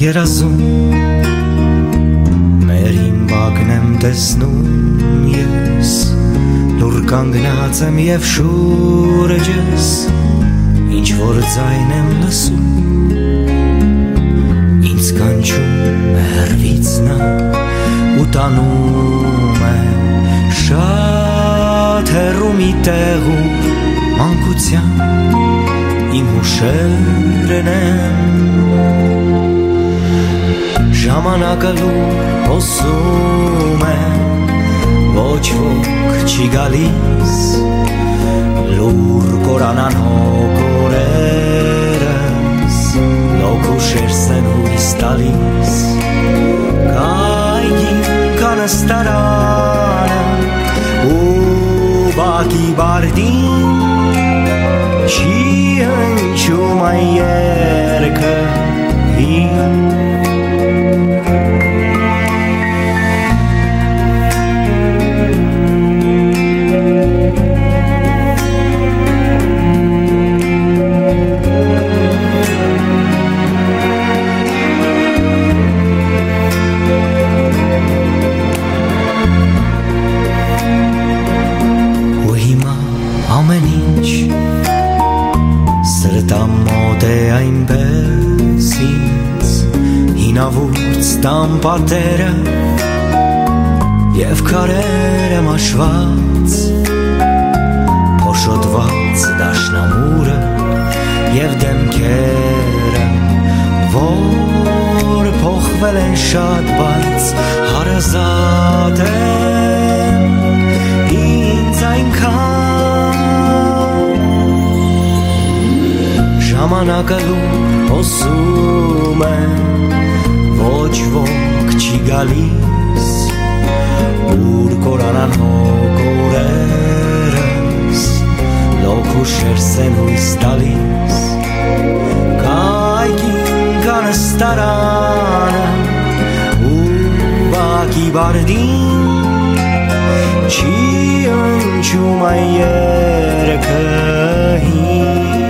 երազում մեր հիմբակն եմ տեսնում ես լուր կանգնած եմ և շուրջս ինչ որ ձայն եմ լսում ինձ կանչում է հեռվից նա ու տանում է շատ հեռու մի տեղում մանկության իմ հուշերն են ժամանակը լուր հոսում է ոչ ոք չի գալիս լուր կորանան հոգորերս լոքու շերսեն հույս տալիս կայգին կանստարանը ու բակի բարդին չի հնչում այն երգը հին ամեն ինչ սրտամոտ է այնպես ինձ հինավուրց տան պատերը և քարերը մաշված փոշոտված դաշնամուրը և դեմքերը որ փոխվել են շատ բայց հարազատ են ինձ այնքան ժամանակը լուր հոսում է ոչ ոք չի գալիս ուր կորանան հոգորերս լոքու շերսեն հույս տալիս կայգին կանստարանը ու բակի բարդին չի հնչում այն երգը հին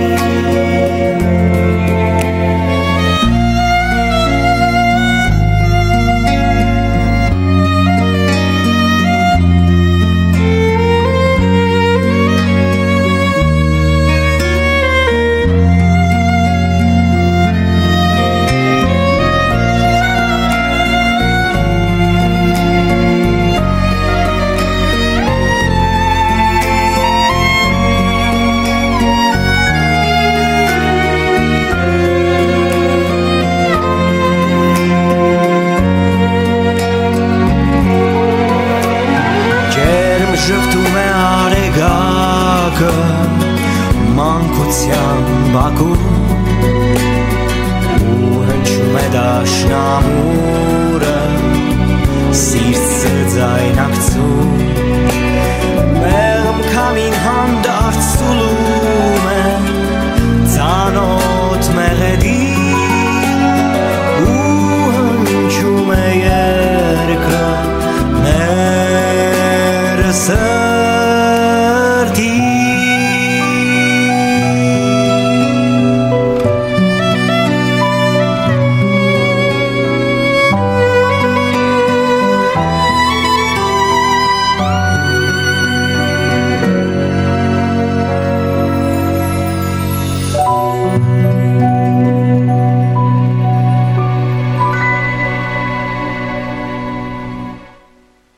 ժպտում է արեգակը մանկության բակում ու հնչում է դաշնամուրը սիրտը ձայնակցում